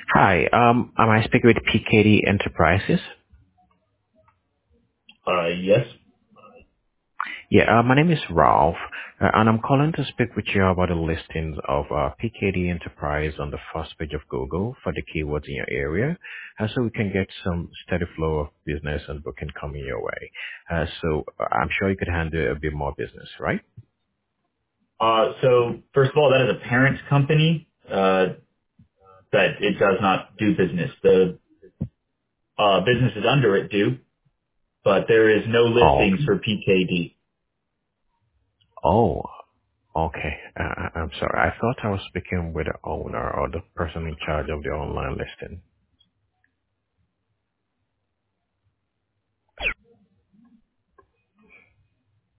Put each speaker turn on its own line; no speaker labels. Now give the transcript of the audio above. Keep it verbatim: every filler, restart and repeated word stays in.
Hi, um, am I speaking with P K D Enterprises?
Uh, yes.
Yeah, uh, my name is Ralph, uh, and I'm calling to speak with you about the listings of uh, P K D Enterprise on the first page of Google for the keywords in your area, uh, so we can get some steady flow of business and booking coming your way. Uh, so uh, I'm sure you could handle a bit more business, right?
Uh, so first of all, that is a parent company uh, that it does not do business. The uh, businesses under it do, but there is no
Oh,
listings for P K D.
oh, okay. Uh, I- I'm sorry. I thought I was speaking with the owner or the person in charge of the online listing.